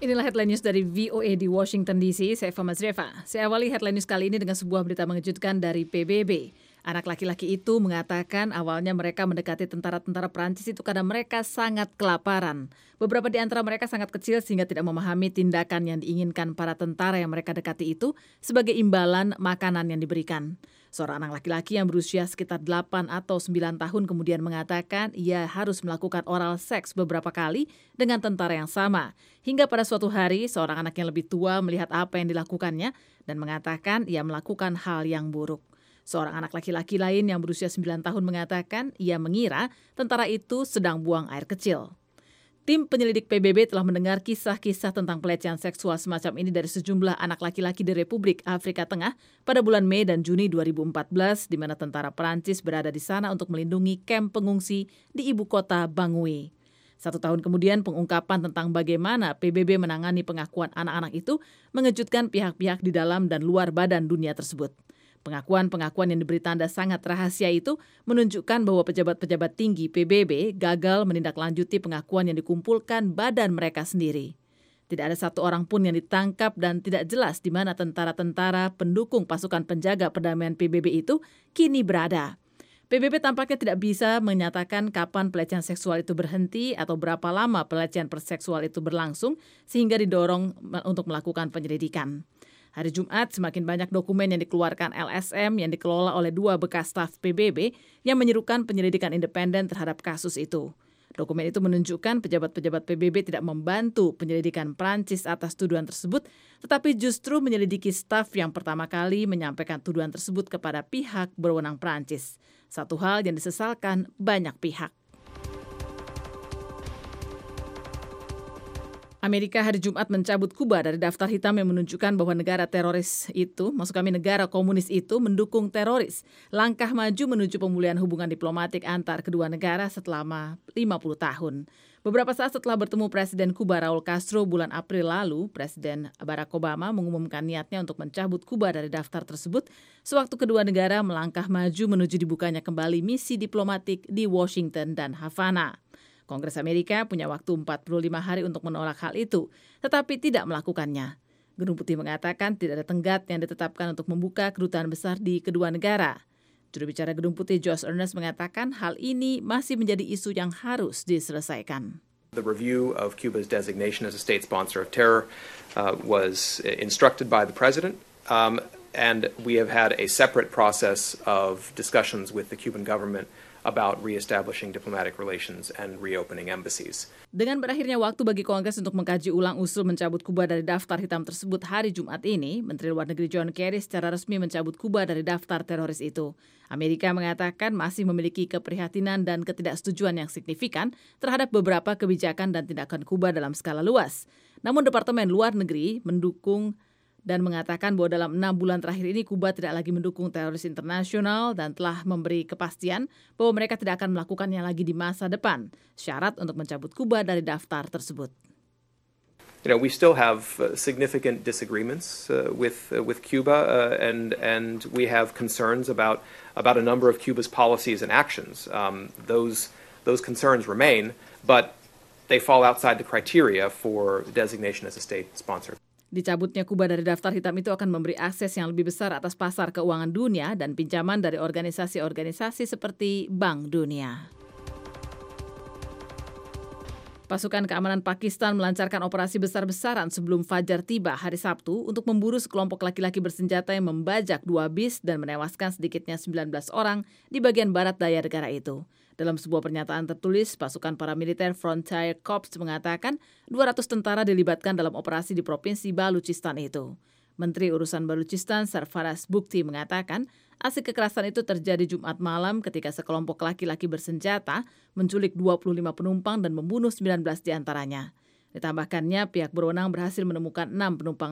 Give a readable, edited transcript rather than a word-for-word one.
Inilah headline news dari VOA di Washington DC, saya Fama Zreva. Saya awali headline news kali ini dengan sebuah berita mengejutkan dari PBB. Anak laki-laki itu mengatakan awalnya mereka mendekati tentara-tentara Prancis itu karena mereka sangat kelaparan. Beberapa di antara mereka sangat kecil sehingga tidak memahami tindakan yang diinginkan para tentara yang mereka dekati itu sebagai imbalan makanan yang diberikan. Seorang anak laki-laki yang berusia sekitar 8 atau 9 tahun kemudian mengatakan ia harus melakukan oral seks beberapa kali dengan tentara yang sama. Hingga pada suatu hari, seorang anak yang lebih tua melihat apa yang dilakukannya dan mengatakan ia melakukan hal yang buruk. Seorang anak laki-laki lain yang berusia 9 tahun mengatakan ia mengira tentara itu sedang buang air kecil. Tim penyelidik PBB telah mendengar kisah-kisah tentang pelecehan seksual semacam ini dari sejumlah anak laki-laki di Republik Afrika Tengah pada bulan Mei dan Juni 2014, di mana tentara Perancis berada di sana untuk melindungi kamp pengungsi di ibu kota Bangui. 1 tahun kemudian, pengungkapan tentang bagaimana PBB menangani pengakuan anak-anak itu mengejutkan pihak-pihak di dalam dan luar badan dunia tersebut. Pengakuan-pengakuan yang diberi tanda sangat rahasia itu menunjukkan bahwa pejabat-pejabat tinggi PBB gagal menindaklanjuti pengakuan yang dikumpulkan badan mereka sendiri. Tidak ada satu orang pun yang ditangkap dan tidak jelas di mana tentara-tentara pendukung pasukan penjaga perdamaian PBB itu kini berada. PBB tampaknya tidak bisa menyatakan kapan pelecehan seksual itu berhenti atau berapa lama pelecehan seksual itu berlangsung sehingga didorong untuk melakukan penyelidikan. Hari Jumat, semakin banyak dokumen yang dikeluarkan LSM yang dikelola oleh 2 bekas staf PBB yang menyerukan penyelidikan independen terhadap kasus itu. Dokumen itu menunjukkan pejabat-pejabat PBB tidak membantu penyelidikan Prancis atas tuduhan tersebut, tetapi justru menyelidiki staf yang pertama kali menyampaikan tuduhan tersebut kepada pihak berwenang Prancis. Satu hal yang disesalkan banyak pihak. Amerika hari Jumat mencabut Kuba dari daftar hitam yang menunjukkan bahwa negara teroris itu, negara komunis itu mendukung teroris. Langkah maju menuju pemulihan hubungan diplomatik antar kedua negara selama 50 tahun. Beberapa saat setelah bertemu Presiden Kuba Raul Castro bulan April lalu, Presiden Barack Obama mengumumkan niatnya untuk mencabut Kuba dari daftar tersebut, sewaktu kedua negara melangkah maju menuju dibukanya kembali misi diplomatik di Washington dan Havana. Kongres Amerika punya waktu 45 hari untuk menolak hal itu, tetapi tidak melakukannya. Gedung Putih mengatakan tidak ada tenggat yang ditetapkan untuk membuka kedutaan besar di kedua negara. Juru bicara Gedung Putih Josh Earnest mengatakan hal ini masih menjadi isu yang harus diselesaikan. The review of Cuba's designation as a state sponsor of terror was instructed by the president, and we have had a separate process of discussions with the Cuban government about reestablishing diplomatic relations and reopening embassies. Dengan berakhirnya waktu bagi Kongres untuk mengkaji ulang usul mencabut Kuba dari daftar hitam tersebut hari Jumat ini, Menteri Luar Negeri John Kerry secara resmi mencabut Kuba dari daftar teroris itu. Amerika mengatakan masih memiliki keprihatinan dan ketidaksetujuan yang signifikan terhadap beberapa kebijakan dan tindakan Kuba dalam skala luas. Namun Departemen Luar Negeri mendukung dan mengatakan bahwa dalam 6 bulan terakhir ini Kuba tidak lagi mendukung teroris internasional dan telah memberi kepastian bahwa mereka tidak akan melakukannya lagi di masa depan, syarat untuk mencabut Kuba dari daftar tersebut. We still have significant disagreements with Cuba, and we have concerns about a number of Cuba's policies and actions. Those concerns remain, but they fall outside the criteria for designation as a state sponsor. Dicabutnya Kuba dari daftar hitam itu akan memberi akses yang lebih besar atas pasar keuangan dunia dan pinjaman dari organisasi-organisasi seperti Bank Dunia. Pasukan keamanan Pakistan melancarkan operasi besar-besaran sebelum Fajar tiba hari Sabtu untuk memburu sekelompok laki-laki bersenjata yang membajak 2 bis dan menewaskan sedikitnya 19 orang di bagian barat daya negara itu. Dalam sebuah pernyataan tertulis, pasukan paramiliter Frontier Corps mengatakan 200 tentara dilibatkan dalam operasi di provinsi Baluchistan itu. Menteri Urusan Baluchistan Sarfaraz Bukti mengatakan aksi kekerasan itu terjadi Jumat malam ketika sekelompok laki-laki bersenjata menculik 25 penumpang dan membunuh 19 diantaranya. Ditambahkannya, pihak berwenang berhasil menemukan 6 penumpang